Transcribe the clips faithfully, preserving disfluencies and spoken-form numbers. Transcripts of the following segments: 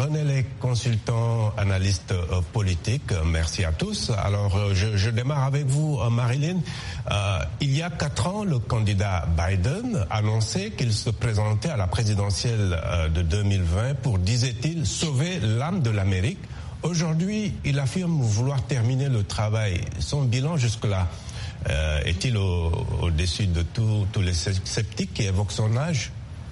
René Lec, consultant, analyste euh, politique, merci à tous. Alors, euh, je, je démarre avec vous, euh, Marilyn. Euh, il y a quatre ans, le candidat Biden annonçait qu'il se présentait à la présidentielle euh, de deux mille vingt pour, disait-il, sauver l'âme de l'Amérique. Aujourd'hui, il affirme vouloir terminer le travail. Son bilan jusque-là, euh, est-il au, au-dessus de tous les sceptiques qui évoquent son âge ?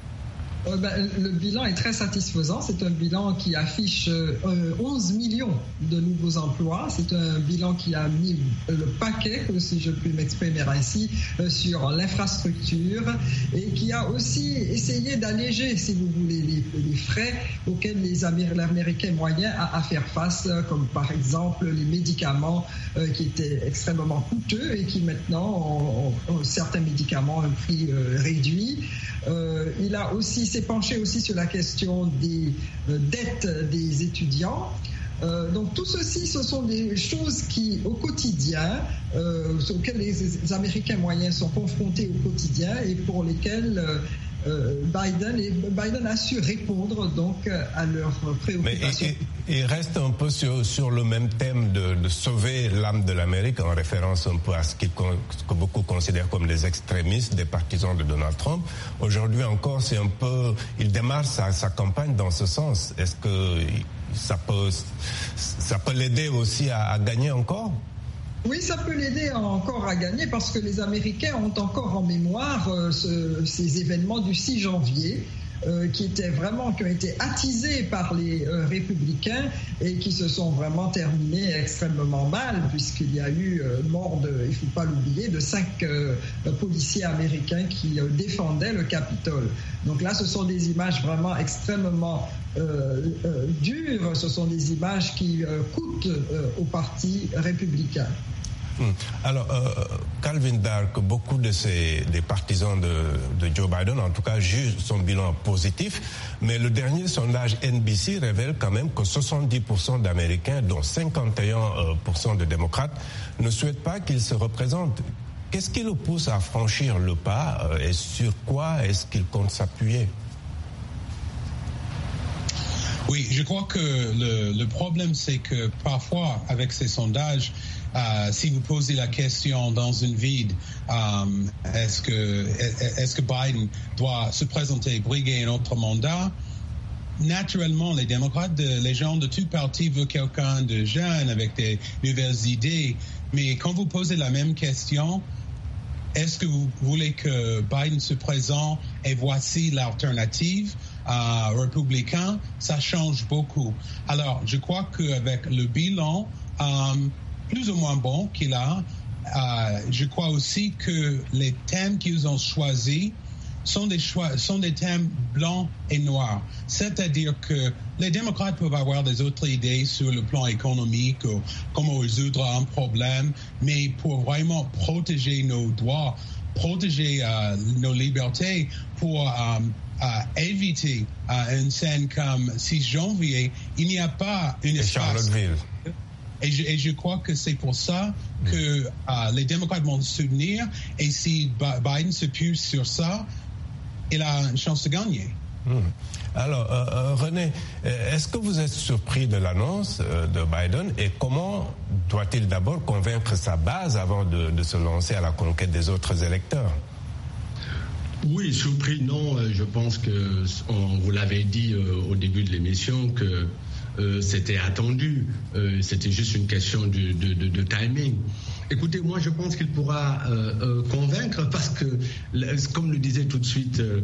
Euh, ben, le bilan est très satisfaisant. C'est un bilan qui affiche euh, onze millions de nouveaux emplois. C'est un bilan qui a mis le paquet, si je puis m'exprimer ainsi, euh, sur l'infrastructure et qui a aussi essayé d'alléger, si vous voulez, les, les frais auxquels les Amér- Américains moyens a à faire face, comme par exemple les médicaments euh, qui étaient extrêmement coûteux et qui maintenant ont, ont, ont certains médicaments à un prix euh, réduit. Euh, il a aussi s'est penché aussi sur la question des euh, dettes des étudiants. Euh, donc tout ceci, ce sont des choses qui, au quotidien, euh, auxquelles les, les Américains moyens sont confrontés au quotidien et pour lesquels euh, euh, Biden, et Biden a su répondre donc à leurs préoccupations. Mais il, il reste un peu sur, sur le même thème de, de sauver l'âme de l'Amérique, en référence un peu à ce, ce que beaucoup considèrent comme les extrémistes, des partisans de Donald Trump. Aujourd'hui encore, c'est un peu, il démarre sa, sa campagne dans ce sens. Est-ce que ça peut, ça peut l'aider aussi à, à gagner encore? Oui, ça peut l'aider encore à gagner parce que les Américains ont encore en mémoire euh, ce, ces événements du six janvier euh, qui étaient vraiment, qui ont été attisés par les euh, républicains et qui se sont vraiment terminés extrêmement mal puisqu'il y a eu euh, mort de, il ne faut pas l'oublier, de cinq euh, policiers américains qui euh, défendaient le Capitole. Donc là, ce sont des images vraiment extrêmement euh, euh, dures, ce sont des images qui euh, coûtent euh, au Parti républicain. Alors, euh, Calvin Dark, beaucoup de ces, des partisans de, de Joe Biden, en tout cas, jugent son bilan positif, mais le dernier sondage N B C révèle quand même que soixante-dix pour cent d'Américains, dont cinquante et un pour cent de démocrates, ne souhaitent pas qu'il se représente. Qu'est-ce qui le pousse à franchir le pas et sur quoi est-ce qu'il compte s'appuyer? Oui, je crois que le, le problème, c'est que parfois, avec ces sondages, euh, si vous posez la question dans une vide, euh, est-ce que, est-ce que Biden doit se présenter, briguer un autre mandat? Naturellement, les démocrates, de, les gens de tout parti veulent quelqu'un de jeune avec des nouvelles idées. Mais quand vous posez la même question, est-ce que vous voulez que Biden se présente et voici l'alternative euh, républicain? Ça change beaucoup. Alors, je crois qu'avec le bilan euh, plus ou moins bon qu'il a, euh, je crois aussi que les thèmes qu'ils ont choisis sont des, choix, sont des thèmes blancs et noirs. C'est-à-dire que les démocrates peuvent avoir des autres idées sur le plan économique ou comment résoudre un problème, mais pour vraiment protéger nos droits, protéger euh, nos libertés, pour euh, euh, éviter euh, une scène comme six janvier, il n'y a pas une espace. Et je, et je crois que c'est pour ça que euh, les démocrates vont soutenir. Et si Biden se pue sur ça, il a une chance de gagner. Mmh. Alors, euh, René, est-ce que vous êtes surpris de l'annonce euh, de Biden et comment doit-il d'abord convaincre sa base avant de, de se lancer à la conquête des autres électeurs? Oui, surpris, non. Je pense que, on vous l'avait dit euh, au début de l'émission, que euh, c'était attendu. Euh, c'était juste une question de, de, de, de timing. Écoutez, moi je pense qu'il pourra euh, euh, convaincre parce que, comme le disait tout de suite euh,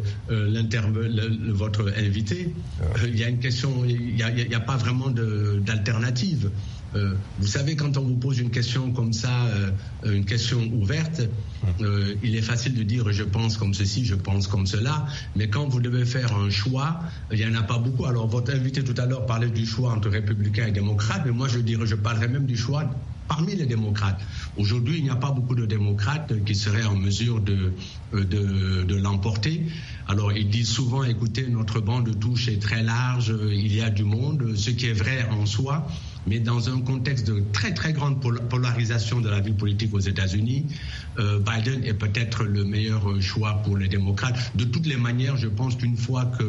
le, votre invité, euh, il y a une question, il n'y a, a, a pas vraiment de, d'alternative. Euh, vous savez, quand on vous pose une question comme ça, euh, une question ouverte, euh, il est facile de dire je pense comme ceci, je pense comme cela, mais quand vous devez faire un choix, il n'y en a pas beaucoup. Alors votre invité tout à l'heure parlait du choix entre républicains et démocrates, mais moi je dirais, je parlerais même du choix parmi les démocrates. Aujourd'hui, il n'y a pas beaucoup de démocrates qui seraient en mesure de, de, de l'emporter. Alors, ils disent souvent, écoutez, notre banc de touche est très large, il y a du monde, ce qui est vrai en soi, mais dans un contexte de très, très grande polarisation de la vie politique aux États-Unis, euh, Biden est peut-être le meilleur choix pour les démocrates. De toutes les manières, je pense qu'une fois que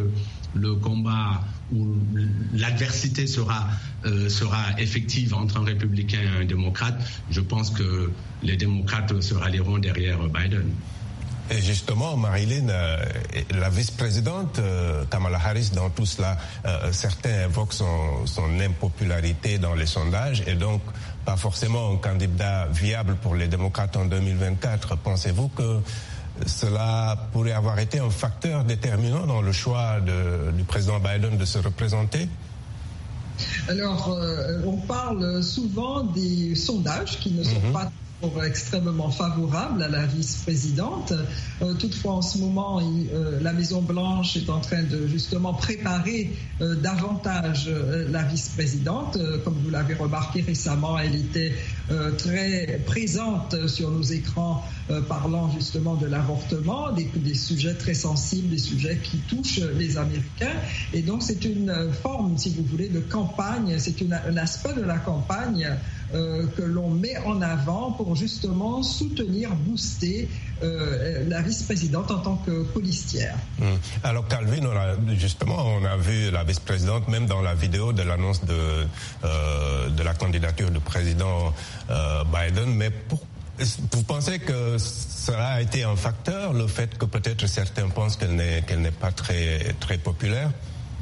le combat où l'adversité sera, euh, sera effective entre un républicain et un démocrate, je pense que les démocrates se rallieront derrière Biden. Et justement, Marilyn, euh, la vice-présidente euh, Kamala Harris, dans tout cela, euh, certains évoquent son, son impopularité dans les sondages et donc pas forcément un candidat viable pour les démocrates en deux mille vingt-quatre. Pensez-vous que cela pourrait avoir été un facteur déterminant dans le choix de, du président Biden de se représenter? Alors, euh, on parle souvent des sondages qui ne sont mm-hmm. pas extrêmement favorable à la vice-présidente. Euh, toutefois, en ce moment, il, euh, la Maison-Blanche est en train de justement préparer euh, davantage euh, la vice-présidente. Euh, comme vous l'avez remarqué récemment, elle était euh, très présente sur nos écrans euh, parlant justement de l'avortement, des, des sujets très sensibles, des sujets qui touchent les Américains. Et donc, c'est une forme, si vous voulez, de campagne, c'est une, un aspect de la campagne Euh, que l'on met en avant pour justement soutenir, booster euh, la vice-présidente en tant que colistière. Mmh. Alors Calvin, on a, justement, on a vu la vice-présidente même dans la vidéo de l'annonce de, euh, de la candidature du président euh, Biden, mais pour, vous pensez que cela a été un facteur, le fait que peut-être certains pensent qu'elle n'est, qu'elle n'est pas très, très populaire?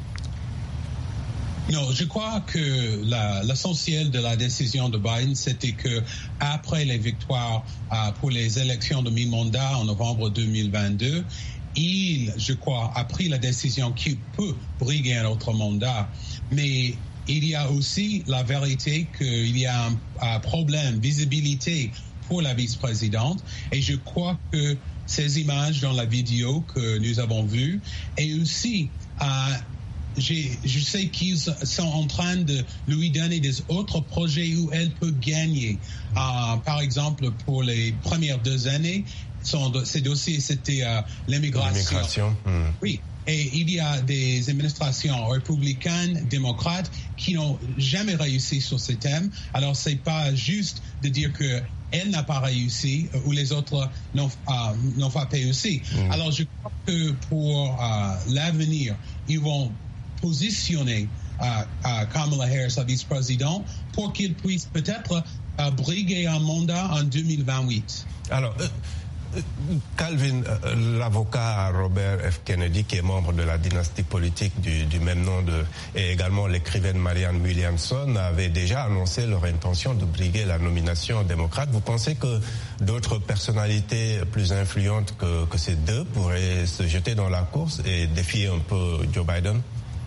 Non, je crois que la, l'essentiel de la décision de Biden, c'était que après les victoires euh, pour les élections de mi-mandat en novembre deux mille vingt-deux, il, je crois, a pris la décision qu'il peut briguer un autre mandat. Mais il y a aussi la vérité qu'il y a un, un problème de visibilité pour la vice-présidente. Et je crois que ces images dans la vidéo que nous avons vues et aussi euh, J'ai, je sais qu'ils sont en train de lui donner des autres projets où elle peut gagner. Euh, par exemple, pour les premières deux années, son, ses dossiers, c'était euh, l'immigration. L'immigration. Mmh. Oui. Et il y a des administrations républicaines, démocrates, qui n'ont jamais réussi sur ces thèmes. Alors, c'est pas juste de dire que elle n'a pas réussi ou les autres n'ont, euh, n'ont pas réussi. Mmh. Alors, je crois que pour euh, l'avenir, ils vont positionner uh, uh, Kamala Harris, la vice-présidente, pour qu'il puisse peut-être uh, briguer un mandat en deux mille vingt-huit. Alors, euh, Calvin, euh, l'avocat Robert F. Kennedy, qui est membre de la dynastie politique du, du même nom, de, et également l'écrivaine Marianne Williamson, avait déjà annoncé leur intention de briguer la nomination démocrate. Vous pensez que d'autres personnalités plus influentes que, que ces deux pourraient se jeter dans la course et défier un peu Joe Biden?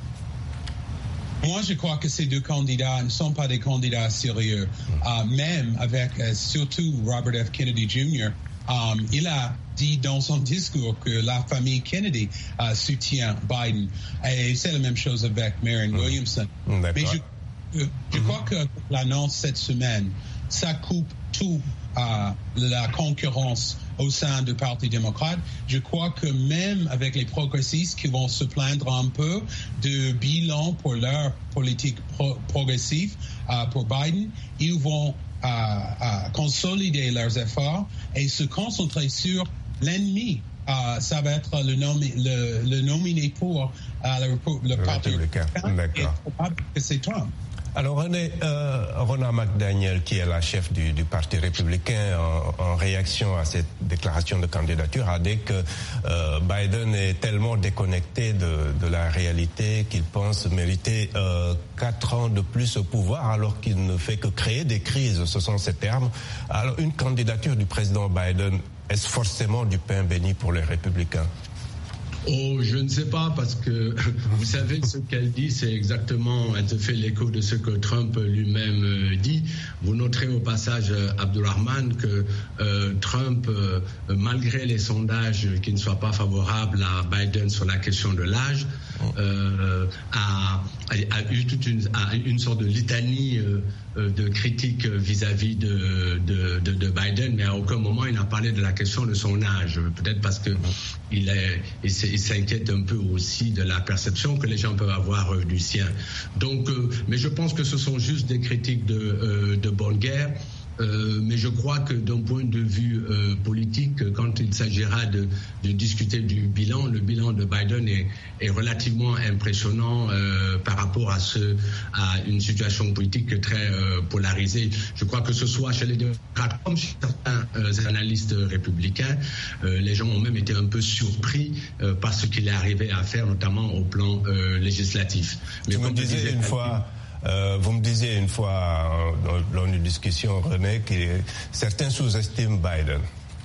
Moi, je crois que ces deux candidats ne sont pas des candidats sérieux. Uh, même avec, uh, surtout Robert F. Kennedy Junior, um, il a dit dans son discours que la famille Kennedy uh, soutient Biden. Et c'est la même chose avec Marianne Williamson. Mmh. Mais je, je, je mmh. crois que l'annonce cette semaine, ça coupe tout uh, la concurrence au sein du Parti démocrate. Je crois que même avec les progressistes qui vont se plaindre un peu de bilan pour leur politique pro- progressive uh, pour Biden, ils vont uh, uh, consolider leurs efforts et se concentrer sur l'ennemi. Uh, ça va être le, nomi- le, le nominé pour uh, le, le, le Parti républicain. D'accord. Et probable que c'est Trump. Alors René, euh, Ronna McDaniel, qui est la chef du, du Parti républicain, en, en réaction à cette déclaration de candidature, a dit que euh, Biden est tellement déconnecté de, de la réalité qu'il pense mériter euh, quatre ans de plus au pouvoir, alors qu'il ne fait que créer des crises. Ce sont ses termes. Alors une candidature du président Biden, est-ce forcément du pain béni pour les républicains? Oh, je ne sais pas, parce que vous savez, ce qu'elle dit, c'est exactement, elle te fait l'écho de ce que Trump lui-même dit. Vous noterez au passage, Abdulrahman, que euh, Trump, euh, malgré les sondages qui ne soient pas favorables à Biden sur la question de l'âge, euh, a, a eu toute une, a une sorte de litanie euh, de critiques vis-à-vis de, de, de, de Biden, mais à aucun moment il n'a parlé de la question de son âge. Peut-être parce que il, est, il, il s'inquiète un peu aussi de la perception que les gens peuvent avoir du sien. Donc, euh, mais je pense que ce sont juste des critiques de, euh, de bonne guerre. Euh, mais je crois que d'un point de vue euh, politique, quand il s'agira de, de discuter du bilan, le bilan de Biden est, est relativement impressionnant euh, par rapport à, ce, à une situation politique très euh, polarisée. Je crois que ce soit chez les démocrates comme chez certains euh, analystes républicains, euh, les gens ont même été un peu surpris euh, par ce qu'il est arrivé à faire, notamment au plan euh, législatif. Mais vous me disiez une fois... Euh, vous me disiez une fois dans, dans une discussion, René, que certains sous-estiment Biden.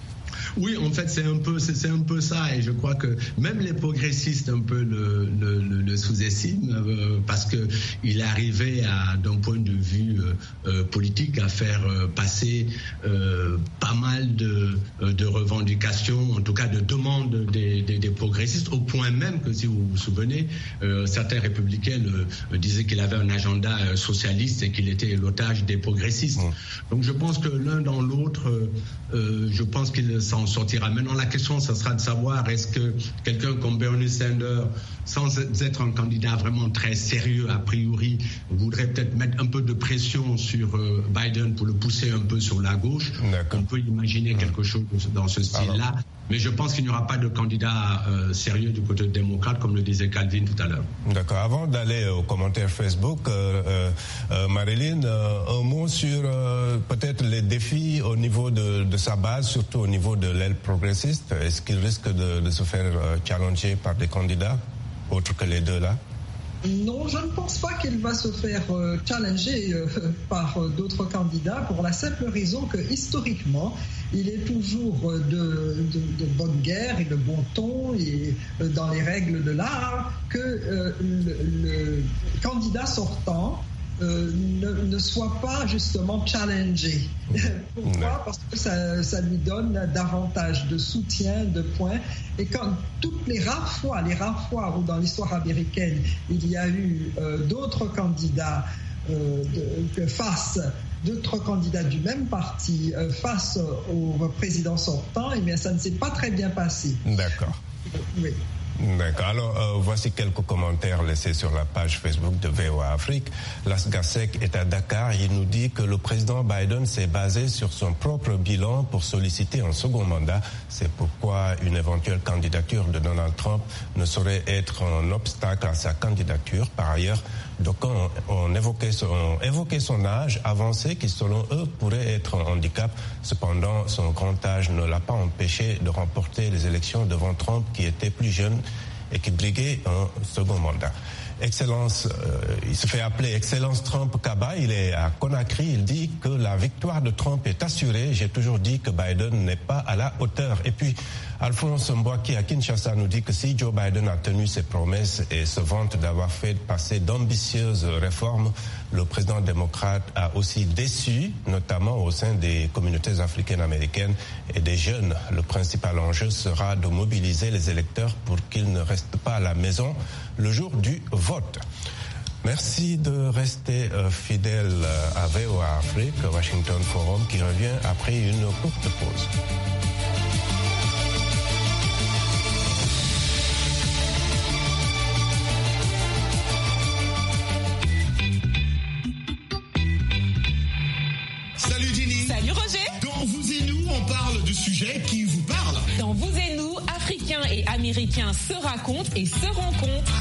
Oui, en fait, c'est un peu, c'est, c'est un peu ça, et je crois que même les progressistes un peu le, le, le, le sous-estiment euh, parce que il est arrivé à, d'un point de vue euh, politique, à faire euh, passer euh, pas mal de, de revendications, en tout cas de demandes des, des, des progressistes, au point même que, si vous vous souvenez, euh, certains républicains le, disaient qu'il avait un agenda socialiste et qu'il était l'otage des progressistes. Mmh. Donc, je pense que l'un dans l'autre, euh, je pense qu'il s'en sortira. Maintenant, la question, ce sera de savoir est-ce que quelqu'un comme Bernie Sanders, sans être un candidat vraiment très sérieux a priori, voudrait peut-être mettre un peu de pression sur euh, Biden pour le pousser un peu sur la gauche. D'accord. On peut imaginer mmh. quelque chose dans ce style-là. Alors. Mais je pense qu'il n'y aura pas de candidat euh, sérieux du côté démocrate, comme le disait Calvin tout à l'heure. D'accord. Avant d'aller aux commentaires Facebook, euh, euh, Marilyn, euh, un mot sur euh, peut-être les défis au niveau de, de sa base, surtout au niveau de l'aile progressiste. Est-ce qu'il risque de, de se faire euh, challenger par des candidats, autres que les deux là? Non, je ne pense pas qu'il va se faire euh, challenger euh, par euh, d'autres candidats pour la simple raison que historiquement, il est toujours euh, de, de, de bonne guerre et de bon ton et euh, dans les règles de l'art que euh, le, le candidat sortant Euh, ne, ne soit pas justement challengé. Pourquoi? Parce que ça, ça lui donne davantage de soutien, de points. Et quand toutes les rares fois, les rares fois où dans l'histoire américaine, il y a eu euh, d'autres candidats euh, de, de face, d'autres candidats du même parti euh, face au président sortant, et bien ça ne s'est pas très bien passé. D'accord. Oui. D'accord. Alors, euh, voici quelques commentaires laissés sur la page Facebook de V O A Afrique. Las Gasek est à Dakar. Il nous dit que le président Biden s'est basé sur son propre bilan pour solliciter un second mandat. C'est pourquoi une éventuelle candidature de Donald Trump ne saurait être un obstacle à sa candidature. Par ailleurs, d'aucuns ont évoqué son, ont évoqué son âge avancé qui, selon eux, pourrait être un handicap. Cependant, son grand âge ne l'a pas empêché de remporter les élections devant Trump, qui était plus jeune et qui briguait un second mandat. Excellence, euh, il se fait appeler Excellence Trump Kaba, il est à Conakry, il dit que la victoire de Trump est assurée. J'ai toujours dit que Biden n'est pas à la hauteur. Et puis, Alphonse Mbouaki à Kinshasa nous dit que si Joe Biden a tenu ses promesses et se vante d'avoir fait passer d'ambitieuses réformes, le président démocrate a aussi déçu, notamment au sein des communautés africaines américaines et des jeunes. Le principal enjeu sera de mobiliser les électeurs pour qu'ils ne restent pas à la maison le jour du vote. Merci de rester euh, fidèle à V O A Afrique, Washington Forum, qui revient après une courte pause. Salut Jenny. Salut Roger. Dans Vous et Nous, on parle de sujets qui vous parlent. Dans Vous et Nous, Africains et Américains se racontent et se rencontrent.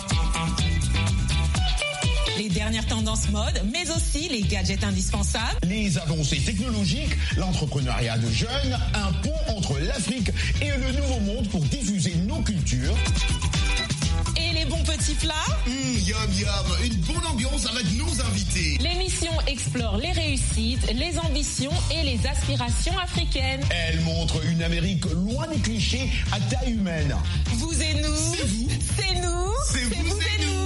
Les dernières tendances mode, mais aussi les gadgets indispensables. Les avancées technologiques, l'entrepreneuriat de jeunes, un pont entre l'Afrique et le Nouveau Monde pour diffuser nos cultures. Et les bons petits plats. Mmh, yum yum, une bonne ambiance avec nos invités. L'émission explore les réussites, les ambitions et les aspirations africaines. Elle montre une Amérique loin des clichés à taille humaine. Vous et nous. C'est vous. C'est nous. C'est vous, vous et nous.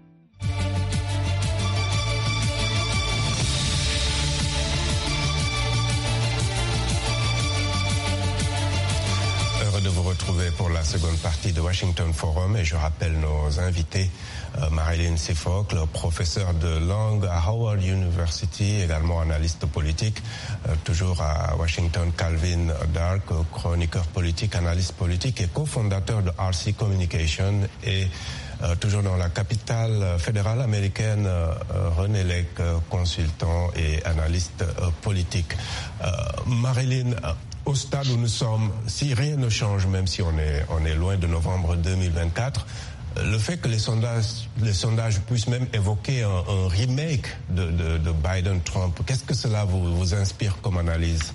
De vous retrouver pour la seconde partie de Washington Forum, et je rappelle nos invités, euh, Marilyn Sifocle, professeure de langue à Howard University, également analyste politique, euh, toujours à Washington, Calvin Dark, chroniqueur politique, analyste politique et cofondateur de R C Communication, et Euh, toujours dans la capitale fédérale américaine, euh, René Lec, euh, consultant et analyste euh, politique. Euh, Marilyn, au stade où nous sommes, si rien ne change, même si on est, on est loin de novembre deux mille vingt-quatre, le fait que les sondages, les sondages puissent même évoquer un, un remake de, de, de Biden-Trump, qu'est-ce que cela vous, vous inspire comme analyse?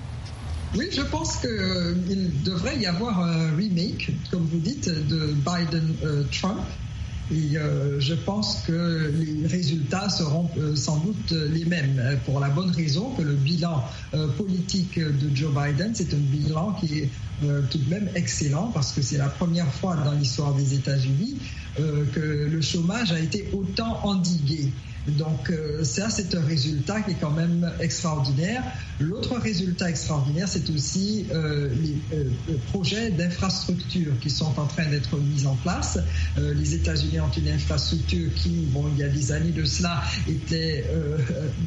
Oui, je pense qu'il euh, devrait y avoir un remake, comme vous dites, de Biden-Trump. Et euh, je pense que les résultats seront euh, sans doute les mêmes, pour la bonne raison que le bilan euh, politique de Joe Biden, c'est un bilan qui est euh, tout de même excellent, parce que c'est la première fois dans l'histoire des États-Unis euh, que le chômage a été autant endigué. Donc euh, ça, c'est un résultat qui est quand même extraordinaire. L'autre résultat extraordinaire, c'est aussi euh, les euh, projets d'infrastructure qui sont en train d'être mis en place. Euh, les États-Unis ont une infrastructure qui, bon, il y a des années de cela, était euh,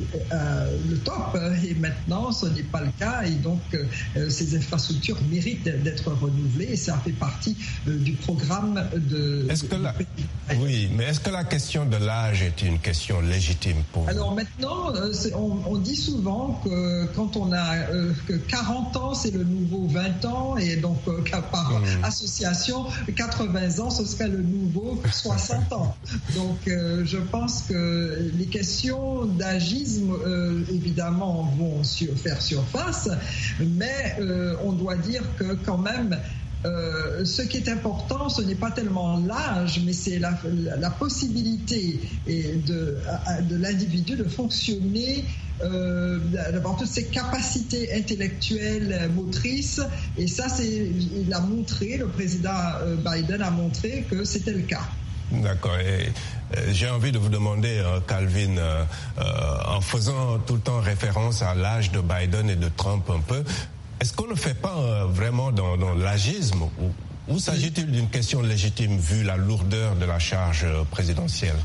euh, le top, et maintenant, ce n'est pas le cas. Et donc, euh, ces infrastructures méritent d'être renouvelées, et ça fait partie euh, du programme de... Est-ce que la... Oui, mais est-ce que la question de l'âge est une question légitime pour vous? Alors maintenant, euh, on, on dit souvent que quand on a euh, que quarante ans, c'est le nouveau vingt ans, et donc euh, par mmh. association, quatre-vingts ans, ce serait le nouveau soixante ans. Donc euh, je pense que les questions d'agisme, euh, évidemment, vont sur, faire surface, mais euh, on doit dire que quand même, Euh, ce qui est important, ce n'est pas tellement l'âge, mais c'est la, la, la possibilité et de, de l'individu de fonctionner, euh, d'avoir toutes ses capacités intellectuelles, motrices. Et ça, c'est, il a montré, le président Biden a montré que c'était le cas. D'accord. Et euh, j'ai envie de vous demander, euh, Calvin, euh, euh, en faisant tout le temps référence à l'âge de Biden et de Trump un peu, est-ce qu'on ne fait pas euh, vraiment dans, dans l'agisme, ou, ou s'agit-il d'une question légitime vu la lourdeur de la charge euh, présidentielle?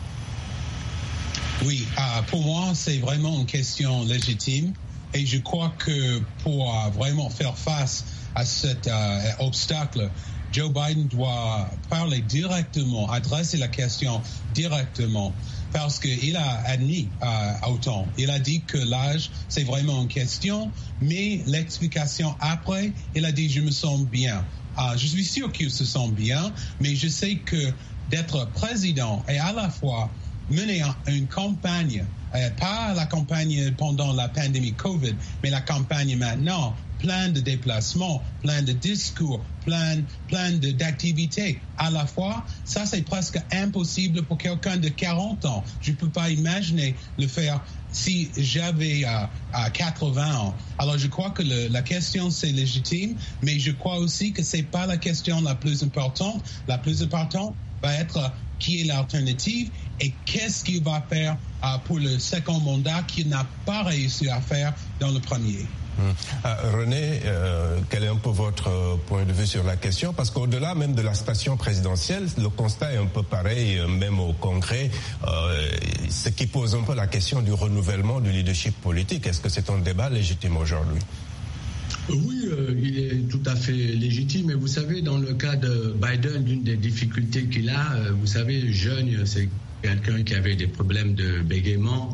Oui, euh, pour moi, c'est vraiment une question légitime, et je crois que pour euh, vraiment faire face à cet euh, obstacle, Joe Biden doit parler directement, adresser la question directement, parce qu'il a admis euh, autant. Il a dit que l'âge, c'est vraiment une question, mais l'explication après, il a dit « je me sens bien euh, ». Je suis sûr qu'il se sent bien, mais je sais que d'être président et à la fois mener une campagne, euh, pas la campagne pendant la pandémie COVID, mais la campagne maintenant, plein de déplacements, plein de discours, plein, plein de, d'activités à la fois, ça c'est presque impossible pour quelqu'un de quarante ans. Je ne peux pas imaginer le faire si j'avais euh, à quatre-vingts ans. Alors je crois que le, la question c'est légitime, mais je crois aussi que c'est pas la question la plus importante. La plus importante va être euh, qui est l'alternative et qu'est-ce qu'il va faire euh, pour le second mandat qu'il n'a pas réussi à faire dans le premier. Hum. Ah, René, euh, quel est un peu votre point de vue sur la question? Parce qu'au-delà même de la station présidentielle, le constat est un peu pareil, même au Congrès, euh, ce qui pose un peu la question du renouvellement du leadership politique. Est-ce que c'est un débat légitime aujourd'hui? Oui, euh, il est tout à fait légitime. Et vous savez, dans le cas de Biden, l'une des difficultés qu'il a, euh, vous savez, jeune, c'est quelqu'un qui avait des problèmes de bégaiement.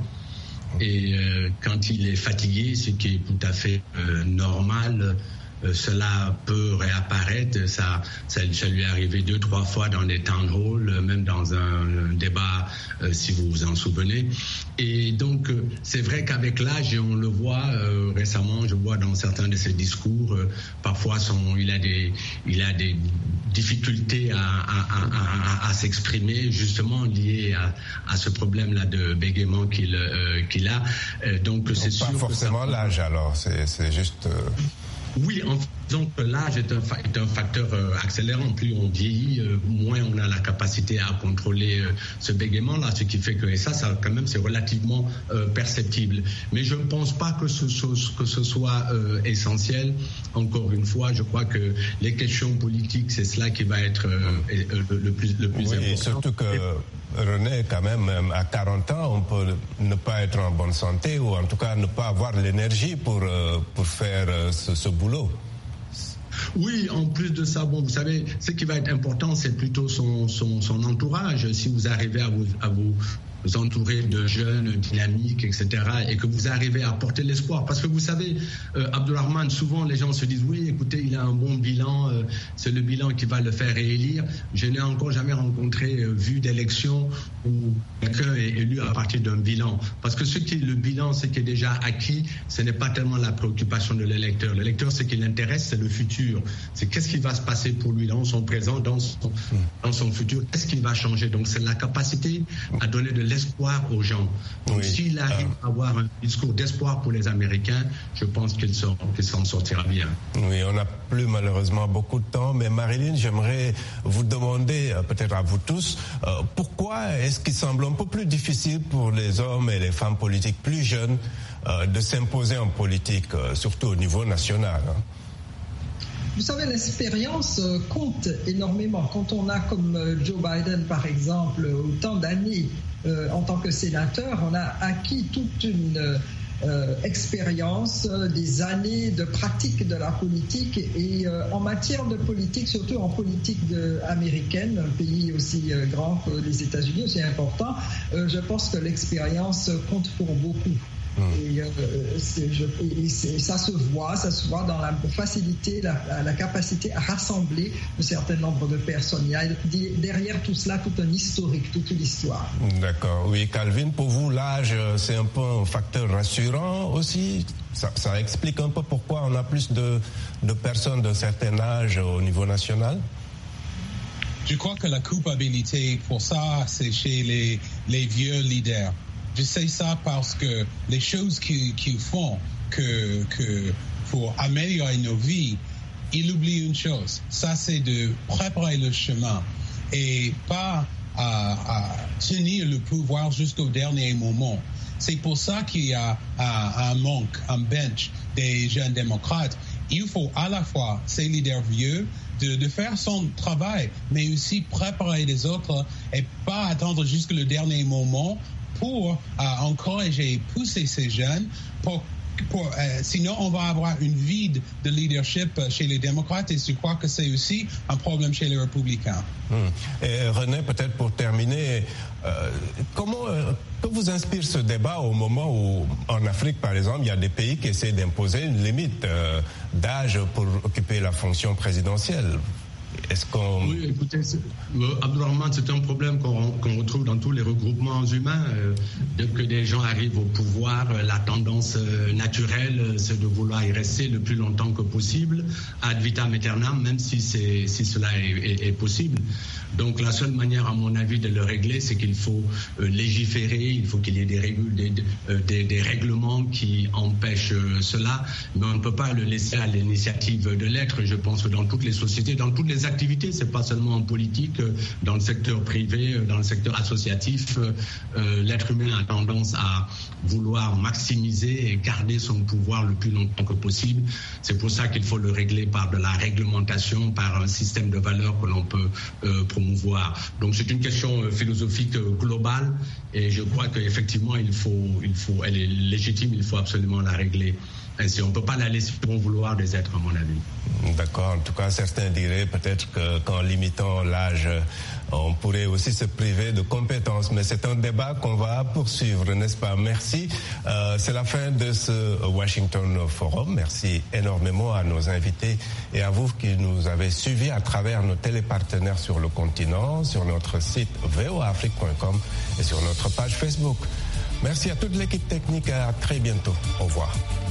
Et euh, quand il est fatigué, ce qui est tout à fait euh, normal, euh, cela peut réapparaître. Ça, ça, ça lui est arrivé deux, trois fois dans des town halls, même dans un, un débat, euh, si vous vous en souvenez. Et donc, euh, c'est vrai qu'avec l'âge, et on le voit euh, récemment, je vois dans certains de ses discours, euh, parfois son, il a des, il a des difficultés à, à, à, à, à s'exprimer, justement liées à, à ce problème-là de bégaiement qu'il, euh, qu'il a. Euh, donc, c'est sûr. Pas forcément ça... l'âge, alors, c'est, c'est juste. Euh... Oui, en faisant que l'âge est un, fa- est un facteur euh, accélérant. Plus on vieillit, euh, moins on a la capacité à contrôler euh, ce bégaiement-là, ce qui fait que, et ça, ça quand même, c'est relativement euh, perceptible. Mais je ne pense pas que ce, ce, que ce soit euh, essentiel. Encore une fois, je crois que les questions politiques, c'est cela qui va être euh, euh, le plus, le plus oui, important. Et surtout que René, quand même, à quarante ans, on peut ne pas être en bonne santé, ou en tout cas ne pas avoir l'énergie pour, euh, pour faire euh, ce, ce boulot. Oui, en plus de ça, bon, vous savez, ce qui va être important, c'est plutôt son, son, son entourage. Si vous arrivez à vous, à vous vous entourez de jeunes dynamiques, et cetera, et que vous arrivez à porter l'espoir. Parce que vous savez, euh, Abdourahmane, souvent les gens se disent, oui, écoutez, il a un bon bilan, euh, c'est le bilan qui va le faire réélire. Je n'ai encore jamais rencontré, euh, vu d'élection où quelqu'un est élu à partir d'un bilan. Parce que ce qui est le bilan, ce qui est déjà acquis, ce n'est pas tellement la préoccupation de l'électeur. L'électeur, ce qui l'intéresse, c'est le futur. C'est qu'est-ce qui va se passer pour lui dans son présent, dans son, dans son futur, qu'est-ce qui va changer. Donc c'est la capacité à donner de l'espoir aux gens. Donc, oui. S'il arrive ah. à avoir un discours d'espoir pour les Américains, je pense qu'il s'en, qu'il s'en sortira bien. Oui, on n'a plus malheureusement beaucoup de temps, mais Marilyn, j'aimerais vous demander, peut-être à vous tous, euh, pourquoi est-ce qu'il semble un peu plus difficile pour les hommes et les femmes politiques plus jeunes euh, de s'imposer en politique, euh, surtout au niveau national, hein? Vous savez, l'expérience compte énormément. Quand on a, comme Joe Biden, par exemple, autant d'années euh, en tant que sénateur, on a acquis toute une euh, expérience, euh, des années de pratique de la politique. Et euh, en matière de politique, surtout en politique de, américaine, un pays aussi euh, grand que les États-Unis, aussi important, euh, je pense que l'expérience compte pour beaucoup. Et, euh, c'est, je, et c'est, ça se voit, ça se voit dans la facilité, la, la capacité à rassembler un certain nombre de personnes. Il y a derrière tout cela tout un historique, toute une histoire. D'accord. Oui, Calvin, pour vous, l'âge, c'est un peu un facteur rassurant aussi. Ça, ça explique un peu pourquoi on a plus de, de personnes d'un certain âge au niveau national. Je crois que la culpabilité pour ça, c'est chez les, les vieux leaders. Je sais ça parce que les choses qu'ils, qu'ils font que, que pour améliorer nos vies, ils oublient une chose. Ça, c'est de préparer le chemin et pas à, à tenir le pouvoir jusqu'au dernier moment. C'est pour ça qu'il y a un, un manque, un bench des jeunes démocrates. Il faut à la fois ces leaders vieux de, de faire son travail, mais aussi préparer les autres et pas attendre jusqu'au dernier moment pour euh, encourager et pousser ces jeunes. Pour, pour, euh, sinon, on va avoir une vide de leadership chez les démocrates et je crois que c'est aussi un problème chez les républicains. Hum. Et René, peut-être pour terminer, euh, comment euh, que vous inspire ce débat au moment où, en Afrique par exemple, il y a des pays qui essaient d'imposer une limite euh, d'âge pour occuper la fonction présidentielle? Est-ce qu'on... Oui, écoutez, Abdourahmane, c'est un problème qu'on, qu'on retrouve dans tous les regroupements humains. Euh, dès que des gens arrivent au pouvoir, la tendance euh, naturelle, c'est de vouloir y rester le plus longtemps que possible, ad vitam aeternam, même si, c'est, si cela est, est, est possible. Donc la seule manière, à mon avis, de le régler, c'est qu'il faut euh, légiférer, il faut qu'il y ait des, régules, des, euh, des, des règlements qui empêchent euh, cela, mais on ne peut pas le laisser à l'initiative de l'être. Je pense que dans toutes les sociétés, dans toutes les activités, c'est pas seulement en politique, euh, dans le secteur privé, euh, dans le secteur associatif, euh, euh, l'être humain a tendance à vouloir maximiser et garder son pouvoir le plus longtemps que possible. C'est pour ça qu'il faut le régler par de la réglementation, par un système de valeurs que l'on peut euh, promouvoir. Donc c'est une question euh, philosophique euh, globale et je crois qu'effectivement il faut, il faut, elle est légitime, il faut absolument la régler. Ainsi, on ne peut pas la laisser pour vouloir des êtres, à mon avis. D'accord. En tout cas, certains diraient peut-être que, qu'en limitant l'âge, on pourrait aussi se priver de compétences. Mais c'est un débat qu'on va poursuivre, n'est-ce pas? Merci. Euh, c'est la fin de ce Washington Forum. Merci énormément à nos invités et à vous qui nous avez suivis à travers nos télépartenaires sur le continent, sur notre site v o a afrique point com et sur notre page Facebook. Merci à toute l'équipe technique et à très bientôt. Au revoir.